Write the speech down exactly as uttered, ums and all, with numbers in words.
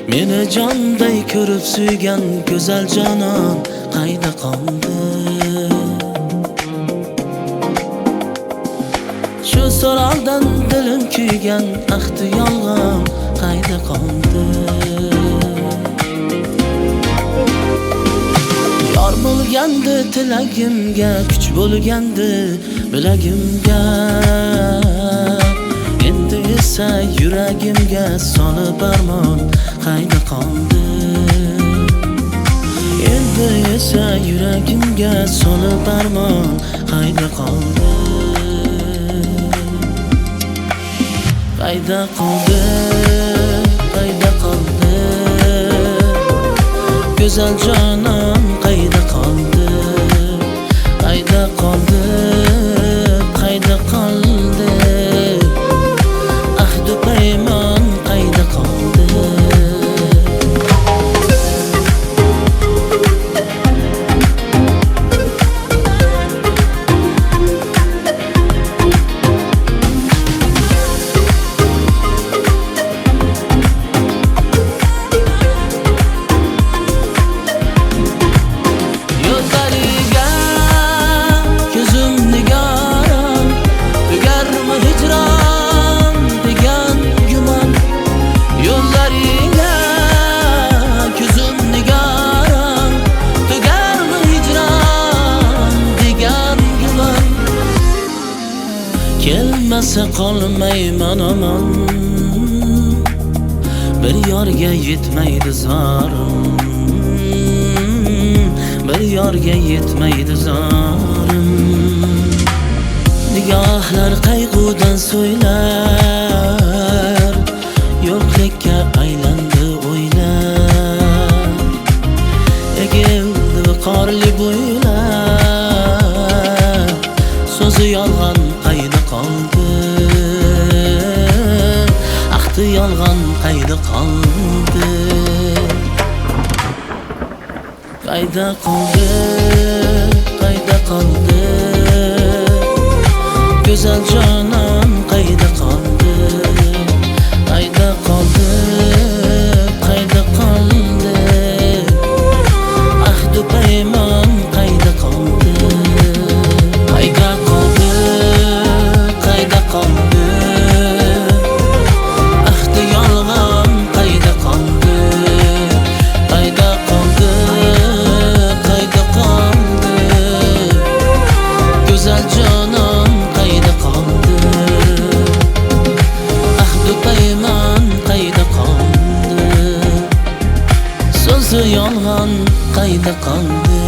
Meni jonday ko'rib suygan go'zal jonon qayda qoldi? Shu so'raldan dilim kuygan ahdi yolg'on qayda qoldi? Yor bo'lgandi tilagimga, kuch bo'lgandi bilagimga, endi esa yuragimga solib armon qayda qoldi? Endi esa yuragimga solib armon qayda qoldi? Qayda qoldi? Qayda qoldi? Go'zal jonon qayda qoldi? Qayda qoldi? Qayda qoldi? Ahdu paymon qayda qoldi? Kelmasa qolmayman omon, bir yorga yetmaydi zorim, bir yorga yetmaydi zorim. Nigohlar qayg'udan so'ylar, yo'qlikka aylandi o'ylar, egildi qorli bo'ylar, so'zi yolg'on qayda qoldi? Ahdi yolg'on qayda qoldi? Qayda qoldi? Qayda qoldi? Go'zal jonon qayda qoldi? Qayda qoldi? Qayda qoldi? Ahdu paymon qayda qoldi? Qayda qoldi? Qayda qoldi? Ahdi yolg'on qayda qoldi? Qayda qoldi? Qayda qoldi? Go'zal jonon qayda qoldi? Ahdu paymon qayda qoldi? So'zi yolg'on qayda qoldi?